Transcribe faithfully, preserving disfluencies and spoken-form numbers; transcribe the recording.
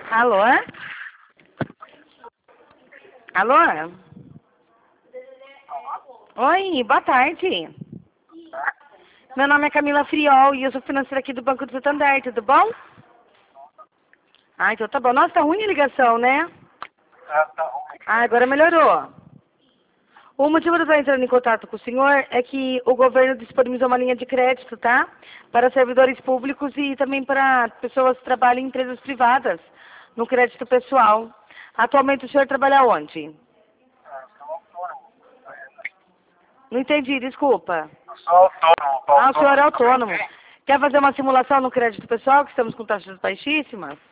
Alô? Alô? Oi, boa tarde. Meu nome é Camila Friol e eu sou financeira aqui do Banco do Santander, tudo bom? Ah, então tá bom. Nossa, tá ruim a ligação, né? Ah, agora melhorou. O motivo de eu estar entrando em contato com o senhor é que o governo disponibilizou uma linha de crédito, tá? Para servidores públicos e também para pessoas que trabalham em empresas privadas, no crédito pessoal. Atualmente o senhor trabalha onde? Não entendi, desculpa. Eu sou autônomo, Ah, o senhor é autônomo também autônomo. tem? Quer fazer uma simulação no crédito pessoal, que estamos com taxas baixíssimas?